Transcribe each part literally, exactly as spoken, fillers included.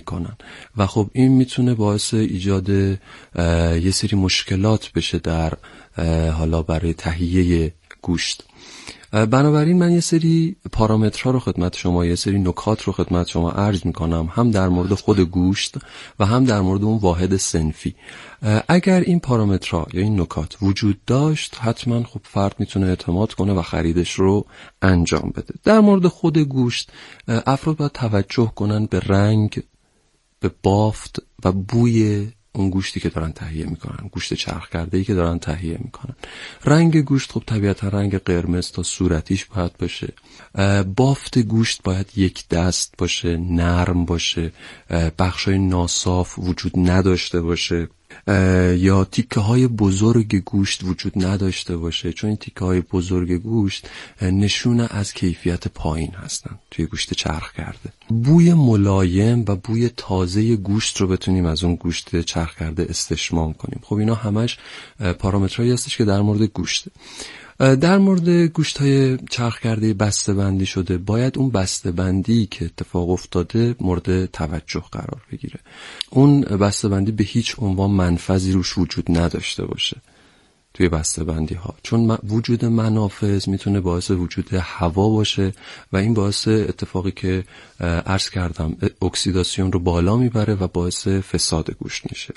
میکنن و خب این میتونه باعث ایجاد یه سری مشکلات بشه در حالا برای تهیه گوشت. بنابراین من یه سری پارامترها رو خدمت شما، یه سری نکات رو خدمت شما عرض میکنم، هم در مورد خود گوشت و هم در مورد اون واحد صنفی. اگر این پارامترها یا این نکات وجود داشت، حتما خب فرد میتونه اعتماد کنه و خریدش رو انجام بده. در مورد خود گوشت، افراد باید توجه کنن به رنگ، به بافت و بوی اون گوشتی که دارن تهیه میکنن، گوشت چرخ کرده‌ای که دارن تهیه میکنن. رنگ گوشت خب طبیعتا رنگ قرمز تا صورتیش باید باشه. بافت گوشت باید یک دست باشه، نرم باشه، بخشای ناصاف وجود نداشته باشه یا تیکه های بزرگ گوشت وجود نداشته باشه، چون این تیکه های بزرگ گوشت نشون از کیفیت پایین هستن توی گوشت چرخ کرده. بوی ملایم و بوی تازه گوشت رو بتونیم از اون گوشت چرخ کرده استشمام کنیم. خب اینا همش پارامترهایی هستش که در مورد گوشته. در مورد گوشت‌های چرخ کرده بسته بندی شده، باید اون بسته بندی که اتفاق افتاده مورد توجه قرار بگیره. اون بسته بندی به هیچ عنوان منفذی روش وجود نداشته باشه توی بسته بندی ها، چون وجود منافذ میتونه باعث وجود هوا باشه و این باعث اتفاقی که عرض کردم اکسیداسیون رو بالا میبره و باعث فساد گوشت میشه.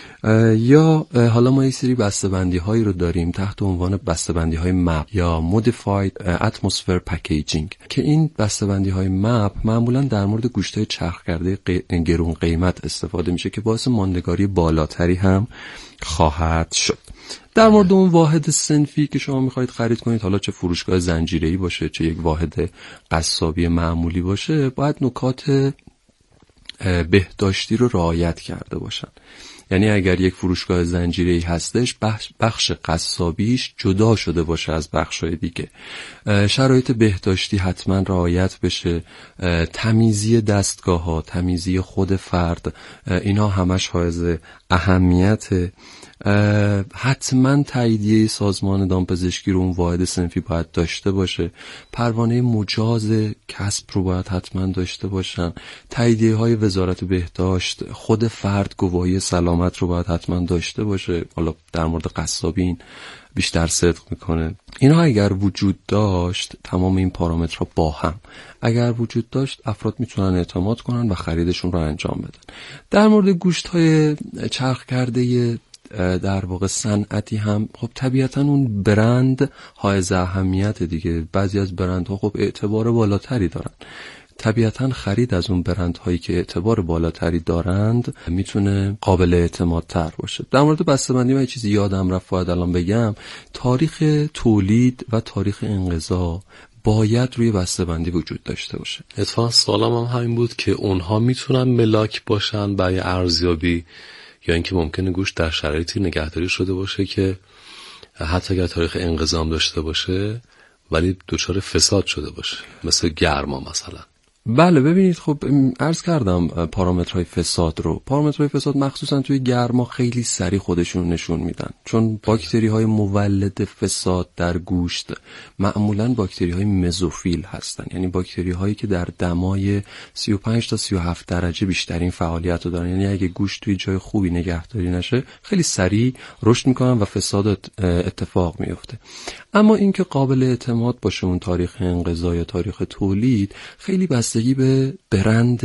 یا حالا ما یه سری بسته‌بندی هایی رو داریم تحت عنوان بسته‌بندی های مپ یا Modified Atmosphere Packaging که این بسته‌بندی های مپ معمولا در مورد گوشت‌های چرخ کرده گرون قیمت استفاده میشه که باعث ماندگاری بالاتری هم خواهد شد. در مورد اون واحد صنفی که شما میخواید خرید کنید، حالا چه فروشگاه زنجیره‌ای باشه چه یک واحد قصابی معمولی باشه، باید نکات بهداشتی رو رعایت کرده باشن. یعنی اگر یک فروشگاه زنجیره‌ای هستش، بخش, بخش قصابیش جدا شده باشه از بخش‌های دیگه. شرایط بهداشتی حتما رعایت بشه، تمیزی دستگاه‌ها، تمیزی خود فرد، اینا همش حائز اهمیته. حتما تاییدیه سازمان دامپزشکی رو اون واحد صنفی باید داشته باشه. پروانه مجاز کسب رو باید حتما داشته باشن. تاییدیه های وزارت بهداشت، خود فرد گواهی سلامت رو باید حتما داشته باشه. حالا در مورد قصابین بیشتر صدق میکنه. اینا اگر وجود داشت، تمام این پارامترها با هم اگر وجود داشت، افراد میتونن اعتماد کنن و خریدشون رو انجام بدن. در مورد گوشت های چرخ کرده در واقع صنعتی هم خب طبیعتا اون برند حائز اهمیت دیگه. بعضی از برندها خب اعتبار بالاتری دارن، طبیعتا خرید از اون برندهایی که اعتبار بالاتری دارند میتونه قابل اعتماد تر باشه. در مورد بسته‌بندی من یه چیزی یادم رفت باید الان بگم. تاریخ تولید و تاریخ انقضا باید روی بسته‌بندی وجود داشته باشه. اتفاقا سوالم هم همین بود که اونها میتونن ملاک باشن برای ارزیابی، یا اینکه ممکنه گوشت در شرایطی نگهداری شده باشه که حتی اگر تاریخ انقضا هم داشته باشه ولی دچار فساد شده باشه، مثل گرما مثلا. بله ببینید، خب عرض کردم پارامترهای فساد رو. پارامترهای فساد مخصوصا توی گرما خیلی سریع خودشون نشون میدن، چون باکتری های مولد فساد در گوشت معمولا باکتری های مزوفیل هستن، یعنی باکتری هایی که در دمای سی و پنج تا سی و هفت درجه بیشترین فعالیت رو دارن. یعنی اگه گوشت توی جای خوبی نگهداری نشه خیلی سریع رشد میکنن و فساد اتفاق میفته. اما اینکه قابل اعتماد باشه اون تاریخ انقضا یا تاریخ تولید، خیلی بستگی به برند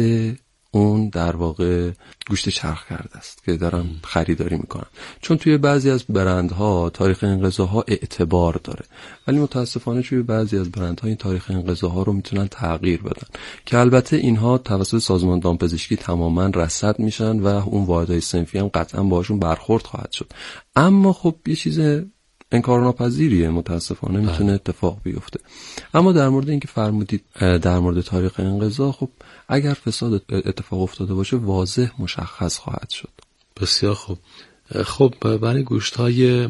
اون در واقع گوشت چرخ کرده است که دارن خریداری میکنن. چون توی بعضی از برندها تاریخ انقضاها اعتبار داره، ولی متاسفانه توی بعضی از برندها این تاریخ انقضاها رو میتونن تغییر بدن، که البته اینها توسط سازمان دامپزشکی تماما رصد میشن و اون واحدهای صنفی هم قطعا باشون برخورد خواهد شد. اما خب یه چیز انکارناپذیریه، متاسفانه میتونه اتفاق بیفته. اما در مورد اینکه فرمودید در مورد تاریخ انقضا، خب اگر فساد اتفاق افتاده باشه واضح مشخص خواهد شد. بسیار خوب. خب برای گوشت‌های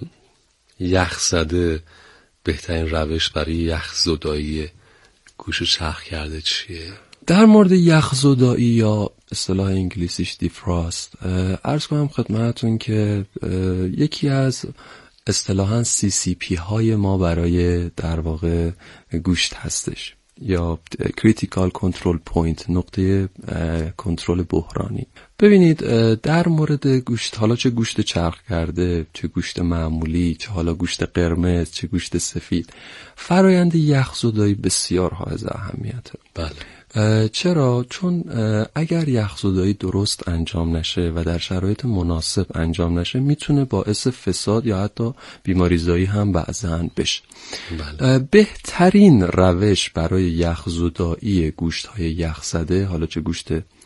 یخ زده بهترین روش برای یخ زدایی گوشت چرخ کرده چیه؟ در مورد یخ زدایی یا اصطلاح انگلیسیش دیفراست، عرض کنم خدمتتون که یکی از اصطلاحاً سی سی پی های ما برای در واقع گوشت هستش. یا کریتیکال کنترل پوینت، نقطه کنترل بحرانی. ببینید در مورد گوشت، حالا چه گوشت چرخ کرده، چه گوشت معمولی، چه حالا گوشت قرمز، چه گوشت سفید، فرایند یخزدایی بسیار حائز اهمیته. بله. چرا؟ چون اگر یخزدایی درست انجام نشه و در شرایط مناسب انجام نشه میتونه باعث فساد یا حتی بیماریزایی هم بعضاً بشه. بله. بهترین روش برای یخزدایی گوشت‌های یخزده، حالا چه گوشت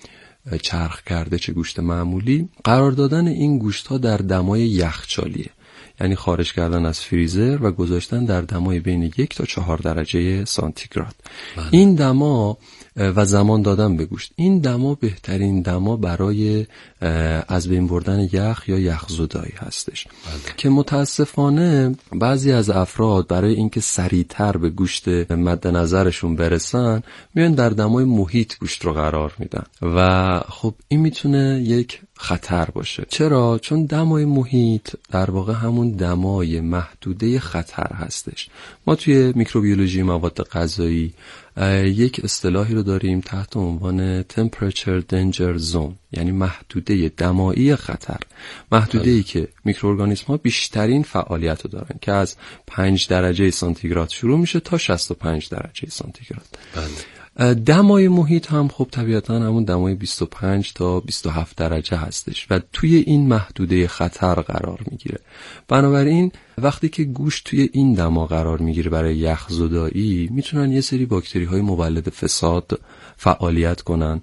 چرخ کرده چه گوشت معمولی، قرار دادن این گوشت‌ها در دمای یخچالیه. یعنی خارج کردن از فریزر و گذاشتن در دمای بین یک تا چهار درجه سانتیگراد. بله. این دما و زمان دادن به گوشت، این دما بهترین دما برای از بین بردن یخ یا یخزدایی هستش. بله. که متاسفانه بعضی از افراد برای اینکه سریعتر به گوشت مد نظرشون برسن میان در دمای محیط گوشت رو قرار میدن و خب این میتونه یک خطر باشه. چرا؟ چون دمای محیط در واقع همون دمای محدوده خطر هستش. ما توی میکروبیولوژی مواد غذایی یک اصطلاحی رو داریم تحت عنوان temperature danger zone، یعنی محدوده دمایی خطر، محدوده ای که میکروارگانیسم ها بیشترین فعالیت رو دارن که از پنج درجه سانتیگراد شروع میشه تا شصت و پنج درجه سانتیگراد. بله. دمای محیط هم خب طبیعتاً همون دمای بیست و پنج تا بیست و هفت درجه هستش و توی این محدوده خطر قرار میگیره. بنابراین وقتی که گوشت توی این دما قرار میگیره برای یخزدایی میتونن یه سری باکتری های مولد فساد فعالیت کنن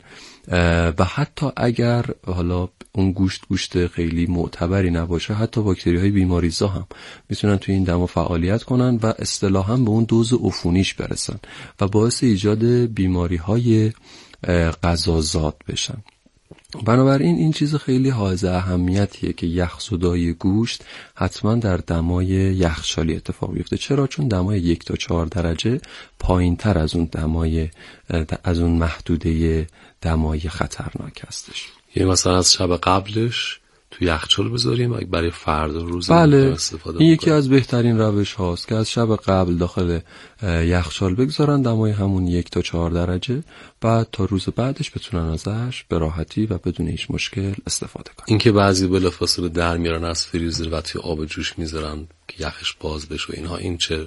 و حتی اگر حالا اون گوشت گوشت خیلی معتبری نباشه، حتی باکتری های بیماریزا هم میتونن توی این دما فعالیت کنن و اصطلاحاً به اون دوز عفونیش برسن و باعث ایجاد بیماری های غذازاد بشن. بنابراین این چیز خیلی حائز اهمیتیه که یخزدایی گوشت حتما در دمای یخچالی اتفاق بیفته. چرا؟ چون دمای یک تا چهار درجه پایین تر از اون دمای از اون محدوده دمای خطرناک هستش. یعنی مثلا از شب قبلش تو یخچال بذاریم برای فردا روز بله. استفاده این یکی از بهترین روش هاست که از شب قبل داخل یخچال بگذارن دمای همون یک تا چهار درجه، بعد تا روز بعدش بتونن ازش به راحتی و بدون هیچ مشکل استفاده کنن. این که بعضی بلافاصله در میارن از فریزر و توی آب جوش میذارن که یخش باز بشه و اینها، این چه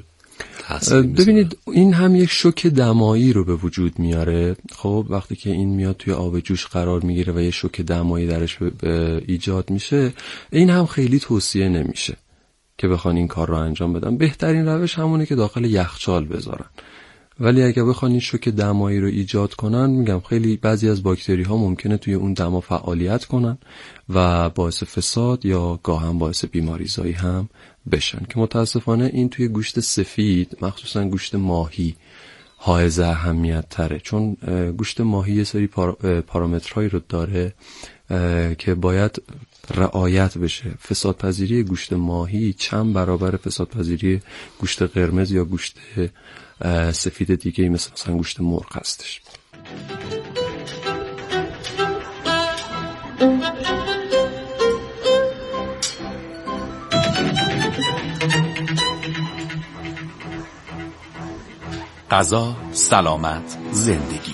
ببینید این هم یک شوک دمایی رو به وجود میاره. خب وقتی که این میاد توی آب جوش قرار میگیره و یه شوک دمایی درش ایجاد میشه، این هم خیلی توصیه نمیشه که بخوان این کار رو انجام بدن. بهترین روش همونه که داخل یخچال بذارن. ولی اگه بخوان این شوک دمایی رو ایجاد کنن، میگم خیلی بعضی از باکتری ها ممکنه توی اون دما فعالیت کنن و باعث فساد یا گاهن باعث بیماریزایی هم بشن که متاسفانه این توی گوشت سفید، مخصوصا گوشت ماهی، حائز اهمیت تره. چون گوشت ماهی یه سری پارامترهایی رو داره که باید رعایت بشه. فسادپذیری گوشت ماهی چند برابر فسادپذیری گوشت قرمز یا گوشت سفید دیگه مثل مثلا گوشت مرغ هستش. غذا، سلامت، زندگی.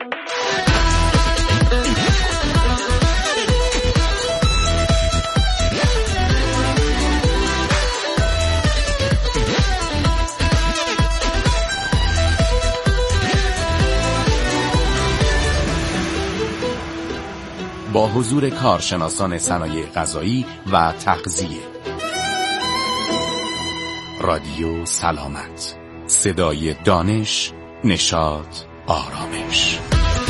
با حضور کارشناسان صنایع غذایی و تغذیه. رادیو سلامت، صدای دانش، نشاط، آرامش.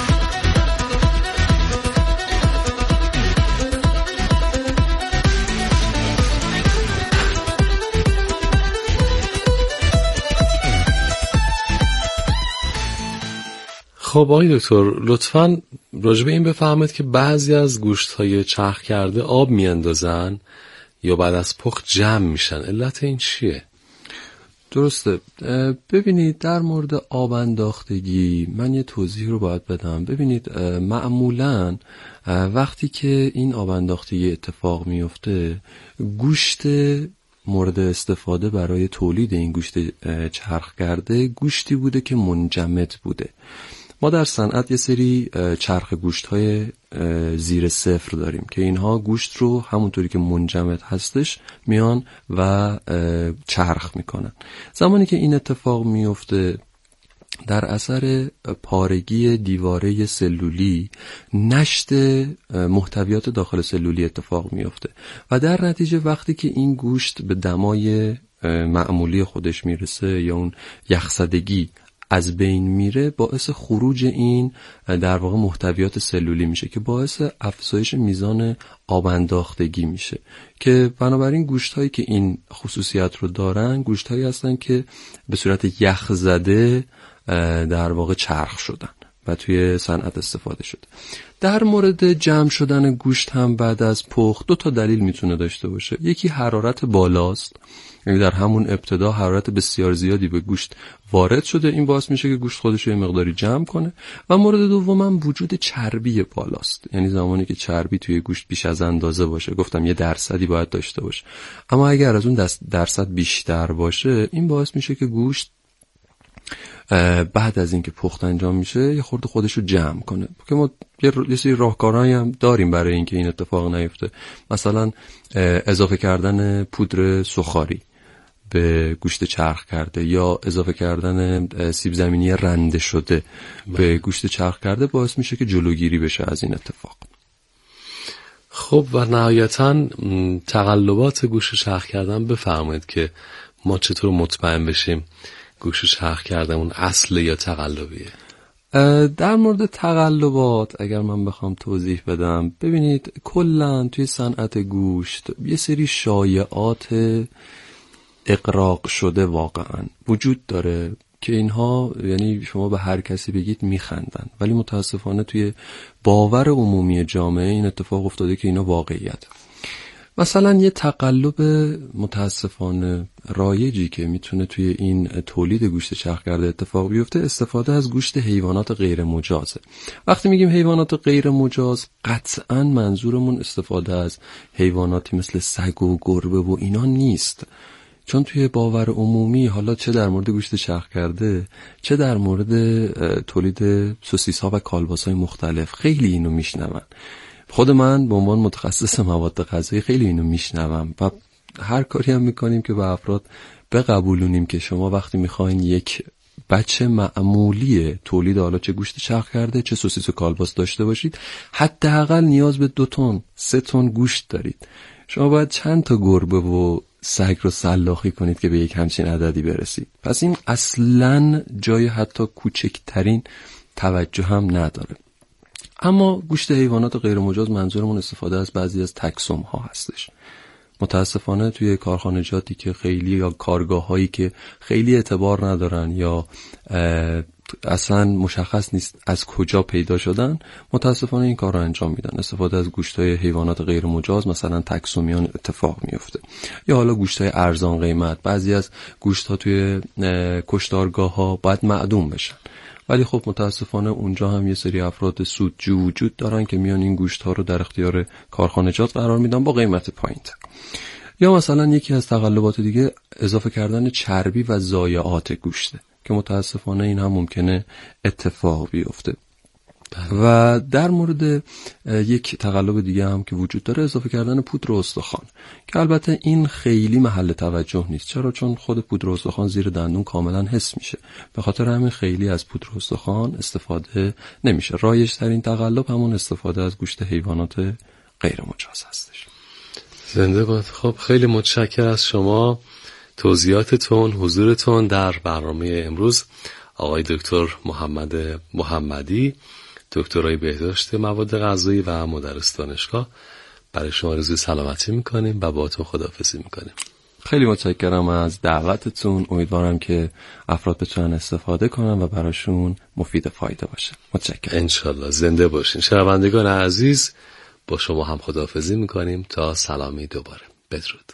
خب آقای دکتر لطفاً راجع به این بفرمایید که بعضی از گوشت‌های چرخ کرده آب میاندازن یا بعد از پخت جمع میشن، علت این چیه؟ درسته. ببینید در مورد آب انداختگی من یه توضیح رو باید بدم. ببینید معمولاً وقتی که این آب انداختگی اتفاق میفته، گوشت مورد استفاده برای تولید این گوشت چرخ کرده گوشتی بوده که منجمد بوده. ما در صنعت یه سری چرخ گوشت‌های زیر صفر داریم که اینها گوشت رو همونطوری که منجمد هستش میان و چرخ میکنن. زمانی که این اتفاق میفته در اثر پارگی دیواره سلولی نشت محتویات داخل سلولی اتفاق میفته و در نتیجه وقتی که این گوشت به دمای معمولی خودش میرسه یا اون یخزدگی از بین میره، باعث خروج این در واقع محتویات سلولی میشه که باعث افزایش میزان آب انداختگی میشه که بنابراین گوشت هایی که این خصوصیت رو دارن گوشت هایی هستن که به صورت یخ زده در واقع چرخ شدن و توی صنعت استفاده شده. در مورد جمع شدن گوشت هم بعد از پخت دو تا دلیل میتونه داشته باشه. یکی حرارت بالاست، یعنی در همون ابتدا حرارت بسیار زیادی به گوشت وارد شده، این باعث میشه که گوشت خودش رو یه مقداری جمع کنه. و مورد دوم هم وجود چربی بالاست، یعنی زمانی که چربی توی گوشت بیش از اندازه باشه، گفتم یه درصدی باید داشته باشه، اما اگر از اون درصد بیشتر باشه این باعث میشه که گوشت بعد از اینکه پخت انجام میشه یه خورده خودش رو جمع کنه. که ما یه سری راهکارهایی هم داریم برای اینکه این اتفاق نیفته، مثلا اضافه کردن پودر سوخاری به گوشت چرخ کرده یا اضافه کردن سیب زمینی رنده شده به گوشت چرخ کرده باعث میشه که جلوگیری بشه از این اتفاق. خب و نهایتاً تقلبات گوشت چرخ کردن بفرمایید که ما چطور مطمئن بشیم گوشت چرخ کردن اون اصله یا تقلبیه؟ در مورد تقلبات اگر من بخوام توضیح بدم، ببینید کلاً توی صنعت گوشت یه سری شایعات اقراق شده واقعاً وجود داره که اینها، یعنی شما به هر کسی بگید میخندن، ولی متاسفانه توی باور عمومی جامعه این اتفاق افتاده که اینا واقعیت. مثلا یه تقلب متاسفانه رایجی که میتونه توی این تولید گوشت چرخ کرده اتفاق بیفته استفاده از گوشت حیوانات غیر مجازه. وقتی میگیم حیوانات غیر مجاز قطعاً منظورمون استفاده از حیواناتی مثل سگ و گربه و اینا نیست، چون توی باور عمومی حالا چه در مورد گوشت چرخ کرده چه در مورد تولید سوسیس ها و کالباس های مختلف خیلی اینو میشنون. خود من به عنوان متخصص مواد غذایی خیلی اینو میشنوم و هر کاری هم میکنیم که به افراد بقبولونیم که شما وقتی میخواین یک بچه معمولی تولید حالا چه گوشت چرخ کرده چه سوسیس و کالباس داشته باشید، حداقل نیاز به دو تن سه تن گوشت دارید. شما باید چند تا گربه و سگ رو سلاخی کنید که به یک همچین عددی برسید. پس این اصلاً جای حتی کوچکترین توجه هم نداره. اما گوشت حیوانات غیر مجاز منظورمون استفاده از بعضی از تکسم ها هستش. متاسفانه توی کارخانجاتی که خیلی یا کارگاه هایی که خیلی اعتبار ندارن یا اصلا مشخص نیست از کجا پیدا شدن، متاسفانه این کار رو انجام میدن. استفاده از گوشت‌های حیوانات غیر مجاز مثلا تکسومیان اتفاق میفته، یا حالا گوشت‌های ارزان قیمت. بعضی از گوشت‌ها توی کشتارگاه‌ها باید معدوم بشن، ولی خب متاسفانه اونجا هم یه سری افراد سودجو وجود دارن که میان این گوشت‌ها رو در اختیار کارخانجات قرار میدن با قیمت پایین‌تر. یا مثلا یکی از تقلبات دیگه اضافه کردن چربی و ضایعات گوشته که متاسفانه این هم ممکنه اتفاق بیفته. و در مورد یک تقلب دیگه هم که وجود داره اضافه کردن پودر استخوان که البته این خیلی محل توجه نیست. چرا؟ چون خود پودر استخوان زیر دندون کاملا حس میشه، به خاطر همین خیلی از پودر استخوان استفاده نمیشه. رایج ترین تقلب همون استفاده از گوشت حیوانات غیر مجاز هستش. زنده باد. خب خیلی متشکرم از شما، توضیحاتتون، حضورتون در برنامه امروز. آقای دکتر محمد محمدی، دکترای بهداشت مواد غذایی و مدرس دانشگاه، برای شما آرزوی سلامتی میکنیم و باهاتون خداحافظی میکنیم. خیلی متشکرم از دعوتتون. امیدوارم که افراد بتونن استفاده کنن و براشون مفید فایده باشه. متشکرم. انشالله. زنده باشین. شنوندگان عزیز، با شما هم خداحافظی میکنیم تا سلامی دوباره. بدرود.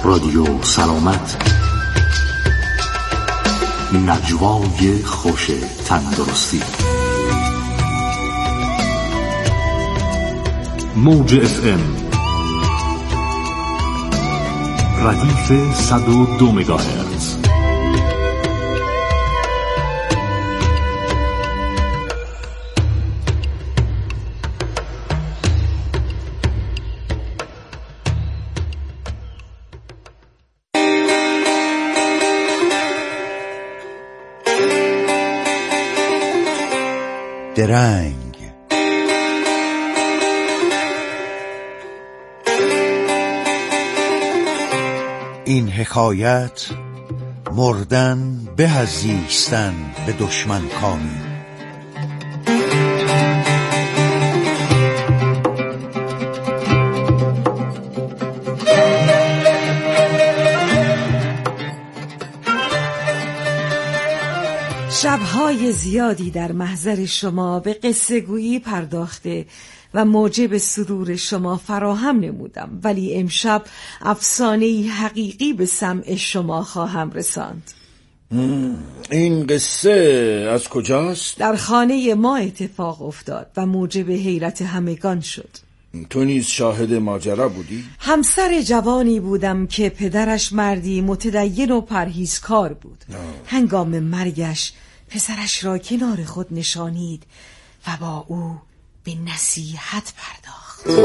رادیو سلامت، نجوای خوش تندرستی. موج اف ام ردیف صد و دو مگاهرتز. درنگ. این حکایت مردن به از زیستن به دشمن کامی. شب‌های زیادی در محضر شما به قصه گویی پرداخته و موجب سرور شما فراهم نمودم، ولی امشب افسانه‌ای حقیقی به سمع شما خواهم رساند. این قصه از کجاست؟ در خانه ما اتفاق افتاد و موجب حیرت همگان شد. تو نیز شاهد ماجرا بودی؟ همسر جوانی بودم که پدرش مردی متدین و پرهیزکار بود. آه. هنگام مرگش پسرش را کنار خود نشانید و با او به نصیحت پرداخت.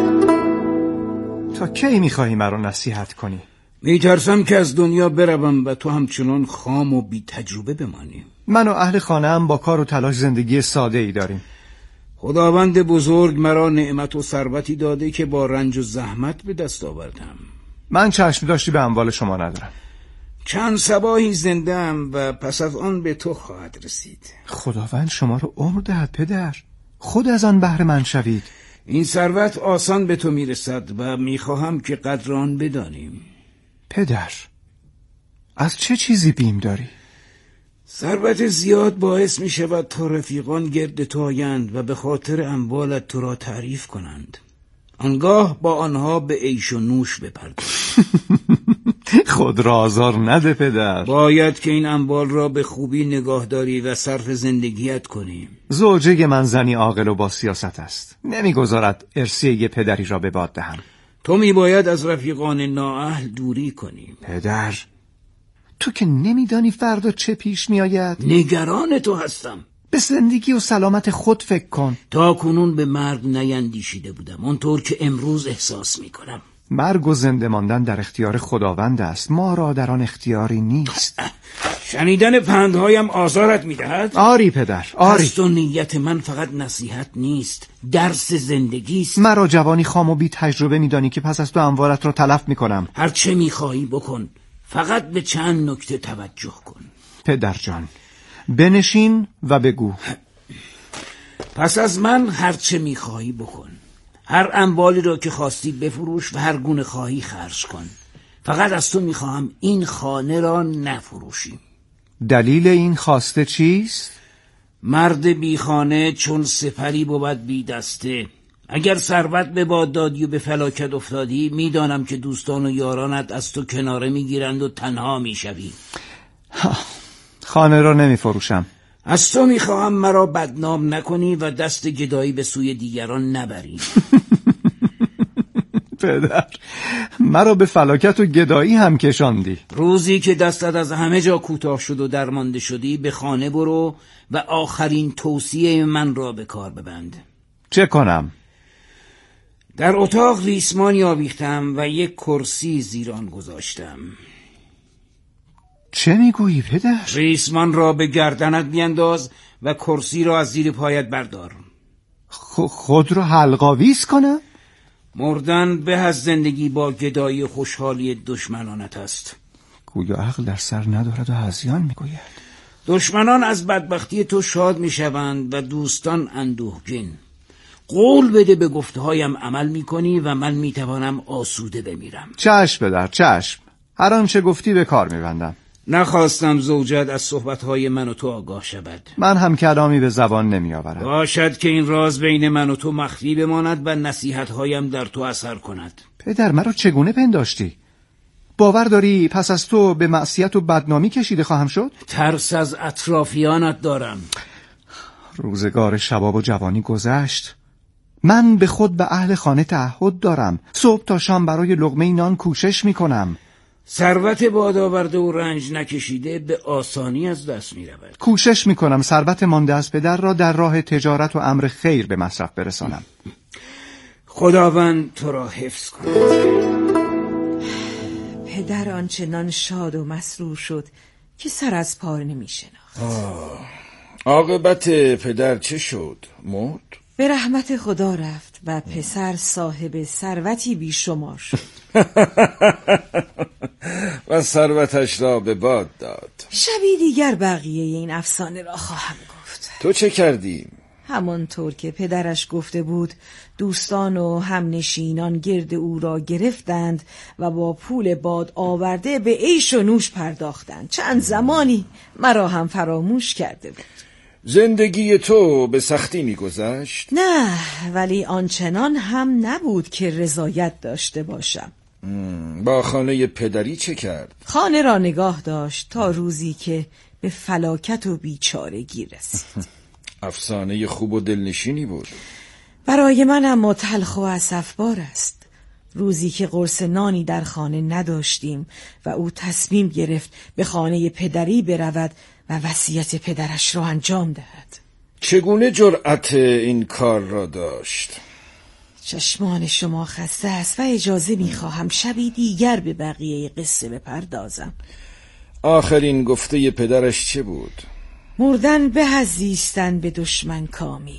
تا کی میخواهی مرا نصیحت کنی؟ میترسم که از دنیا بروم و تو همچنان خام و بی تجربه بمانی. من و اهل خانه هم با کار و تلاش زندگی ساده ای داریم. خداوند بزرگ مرا نعمت و ثروتی داده که با رنج و زحمت به دست آوردم. من چشم داشتی به اموال شما ندارم. چند صباحی زنده‌ام و پس از آن به تو خواهد رسید. خداوند شما رو عمر دهد پدر، خود از آن بهره مند شوید. این ثروت آسان به تو میرسد و میخواهم که قدر آن بدانیم. پدر، از چه چیزی بیم داری؟ ثروت زیاد باعث می شود تا رفیقان گرد تو آیند و به خاطر اموالت تو را تعریف کنند. آنگاه با آنها به عیش و نوش بپرداز. خود را آزار نده پدر. باید که این اموال را به خوبی نگاهداری و صرف زندگیت کنیم. زوجه من زنی عاقل و با سیاست است، نمیگذارد ارثیه پدری را به باد دهم. تو می باید از رفیقان نااهل دوری کنیم. پدر، تو که نمیدانی فردا چه پیش می آید. نگران تو هستم. به زندگی و سلامت خود فکر کن. تا کنون به مرگ نیندیشیده بودم اونطور که امروز احساس می کنم. مرگ و زنده ماندن در اختیار خداوند است، ما را در آن اختیاری نیست. شنیدن پندهایم آزارت می دهد؟ آری پدر، آری. قصد و نیت من فقط نصیحت نیست، درس زندگی است. مرا جوانی خام و بی تجربه می دانی که پس از تو اموالت را تلف می کنم. هر چه می خواهی بکن، فقط به چند نکته توجه کن. پدر جان، بنشین و بگو. پس از من هر چه می خواهی بکن. هر اموالی را که خواستی بفروش و هر گونه خواهی خرج کن. فقط از تو می خواهم این خانه را نفروشی. دلیل این خواسته چیست؟ مرد بی خانه چون سپری بود بی دسته. اگر ثروت به باد دادی و به فلاکت افتادی، میدانم که دوستان و یارانت از تو کناره میگیرند و تنها میشوی. خانه را نمی فروشم. از تو میخواهم مرا بدنام نکنی و دست گدایی به سوی دیگران نبری. پدر، مرا به فلاکت و گدایی هم کشاندی. روزی که دستت از همه جا کوتاه شد و درمانده شدی، به خانه برو و آخرین توصیه من را به کار ببند. چه کنم؟ در اتاق ریسمانی آویختم و یک کرسی زیر آن گذاشتم. چه میگویی پدر؟ ریسمان را به گردنت بینداز و کرسی را از زیر پایت بردار. خ- خود را حلق‌آویز کنم؟ مردن به از زندگی با گدایی خوشحالی دشمنانت است. گویا عقل در سر ندارد و هذیان میگوید. دشمنان از بدبختی تو شاد میشوند و دوستان اندوهگین. قول بده به گفتهایم عمل میکنی و من میتوانم آسوده بمیرم. چشم پدر، چشم. هر آنچه گفتی به کار میبندم. نخواستم زوجت از صحبتهای من و تو آگاه شود. من هم کلامی به زبان نمی آورم. باشد که این راز بین من و تو مخفی بماند و نصیحتهایم در تو اثر کند. پدر، مرا چگونه پنداشتی؟ باور داری پس از تو به معصیت و بدنامی کشیده خواهم شد؟ ترس از اطرافیانت دارم. روزگار شباب و جوانی گذشت. من به خود به اهل خانه تعهد دارم. صبح تا شام برای لقمه نان کوشش میکنم. ثروت باد آورده و رنج نکشیده به آسانی از دست می رود. کوشش میکنم ثروت مانده از پدر را در راه تجارت و امر خیر به مصرف برسانم. خداوند تو را حفظ کند. پدر آنچنان شاد و مسرور شد که سر از پار نمی شناخت. عاقبت پدر چه شد؟ مرد؟ به رحمت خدا رفت و پسر صاحب ثروتی بیشمار شد. و ثروتش را به باد داد. شبی دیگر بقیه این افسانه را خواهم گفت. تو چه کردی؟ همانطور که پدرش گفته بود دوستان و همنشینان گرد او را گرفتند و با پول باد آورده به عیش و نوش پرداختند. چند زمانی مرا هم فراموش کرده بود. زندگی تو به سختی می‌گذشت؟ نه، ولی آنچنان هم نبود که رضایت داشته باشم. با خانه پدری چه کرد؟ خانه را نگاه داشت تا روزی که به فلاکت و بیچارگی رسید. افسانه خوب و دلنشینی بود. برای من اما تلخ و اسفبار است. روزی که قرص نانی در خانه نداشتیم و او تصمیم گرفت به خانه پدری برود و وصیت پدرش را انجام دهد. چگونه جرأت این کار را داشت؟ چشمان شما خسته است و اجازه می‌خواهم شبی دیگر به بقیه قصه بپردازم. آخرین گفته پدرش چه بود؟ مردن به از زیستن به دشمن کامی.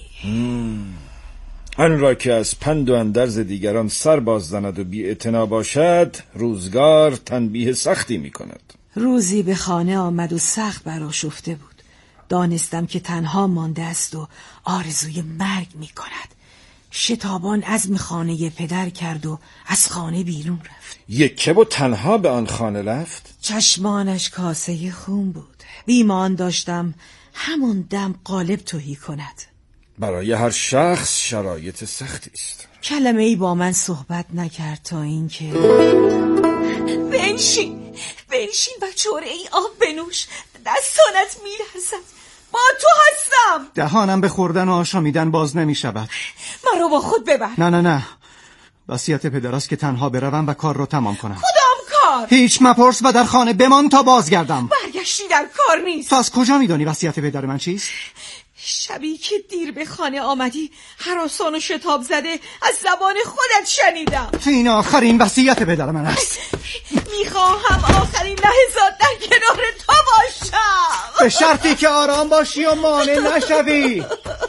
آن را که از پند و اندرز دیگران سر باز زند و بی اعتنا باشد روزگار تنبیه سختی می کند. روزی به خانه آمد و سخت برآشفته بود. دانستم که تنها مانده است و آرزوی مرگ می کند. شتابان عزم خانه پدر کرد و از خانه بیرون رفت. یکه و تنها به آن خانه رفت؟ چشمانش کاسه خون بود. بیمان داشتم همون دم قالب تهی کند. برای هر شخص شرایط سختی است. کلمه ای با من صحبت نکرد تا اینکه بنشین بنشین و چوره ای آب بنوش، دستانت میلرزد. با تو هستم. دهانم به خوردن و آشامیدن باز نمی شود. مرا با خود ببر. نه نه نه، وصیت پدر است که تنها بروم و کار را تمام کنم. کدام کار؟ هیچ مپرس و در خانه بمان تا بازگردم. برگشتی در کار نیست. تو از کجا میدانی وصیت پدر من چیست؟ شبی که دیر به خانه آمدی هراسان و شتاب زده از زبان خودت شنیدم. این آخرین وصیت پدر من است. میخواهم آخرین لحظات در کنار تو باشم، به شرطی که آرام باشی و مانع نشوی.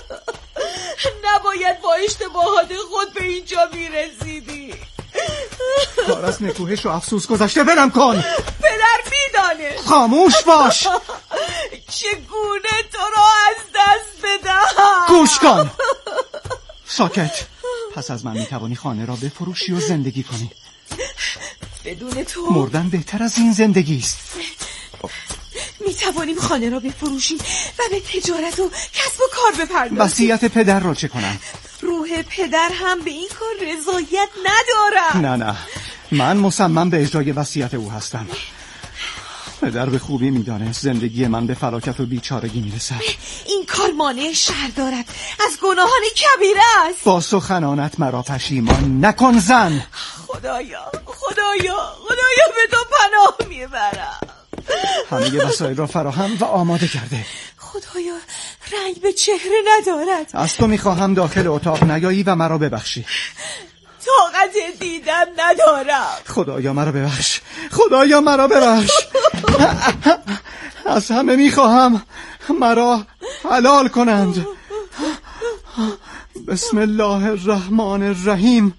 نباید با اشتباهات خود به اینجا میرسیدی. کار از نکوهش و افسوس گذشته، ولم کن. پدر میدانه. خاموش باش. چگونه تو را از دست بدهم؟ گوش کن. ساکت. پس از من میتوانی خانه را بفروشی و زندگی کنی. بدون تو مردن بهتر از این زندگی است. میتوانیم خانه را بفروشیم و به تجارت و کسب و کار بپردازیم. وصیت پدر را چه کنم؟ روح پدر هم به این کار رضایت ندارد. نه نه، من مصمم به اجرای وصیت او هستم. پدر به خوبی میدانست زندگی من به فلاکت و بیچارگی میرسد. این کار مانع شر دارد، از گناهان کبیره است. با سخنانت مرا پشیمان نکن زن. خدایا خدایا خدایا به تو پناه میبرم. همه وسایل را فراهم و آماده کرده. خدایا رنگ به چهره ندارد. از تو میخواهم داخل اتاق نیایی و مرا ببخشی. طاقت دیدن ندارم. خدایا مرا ببخش، خدایا مرا ببخش. از همه میخواهم مرا حلال کنند. بسم الله الرحمن الرحیم.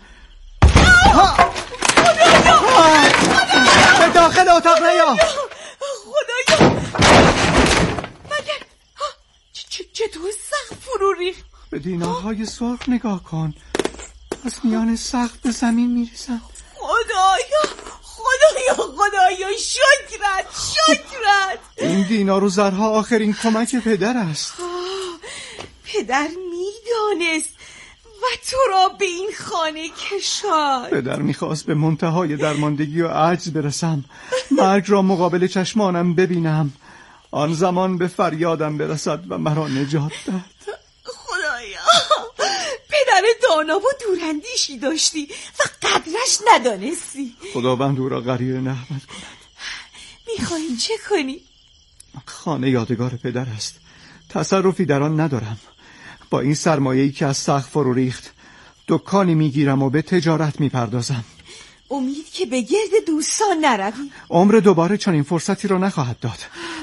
به داخل اتاق نیا. خدایا مگر چطور سقف فرو ریخت؟ به دینارهای سرخ نگاه کن، از میان سقف به زمین میرسم. خدایا خدایا خدایا شکرت شکرت. این دینار و زرها آخرین کمک پدر است. پدر میدانست تو را به این خانه کشاد. پدر میخواست به منتهای درماندگی و عجز برسم، مرگ را مقابل چشمانم ببینم، آن زمان به فریادم برسد و مرا نجات دهد. خدایا، پدر دانا و دوراندیشی داشتی و قدرش ندانستی. خداوند او را غریق نعمت کند. میخواهی چه کنی؟ خانه یادگار پدر است، تصرفی در آن ندارم. با این سرمایه‌ای که از سقف فرو ریخت دکانی میگیرم و به تجارت میپردازم. امید که به گرد دوستان نروی. عمر دوباره چنین فرصتی را نخواهد داد.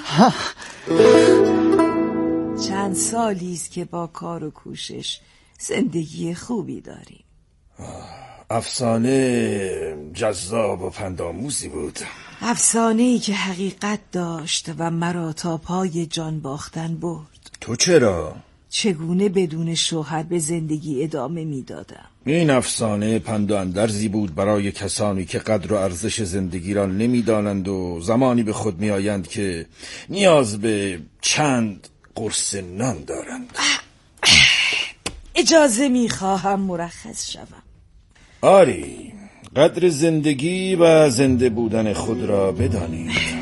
چند سالی است که با کار و کوشش زندگی خوبی داریم. افسانه جذاب و پندآموزی بود. افسانه‌ای که حقیقت داشت و مرا تا پای جان باختن برد. تو چرا؟ چگونه بدون شوهر به زندگی ادامه میدادم؟ این افسانه پند و اندرزی بود برای کسانی که قدر و ارزش زندگی را نمیدانند و زمانی به خود میآیند که نیاز به چند قرص نان دارند. اجازه میخواهم مرخص شوم. آری، قدر زندگی و زنده بودن خود را بدانید.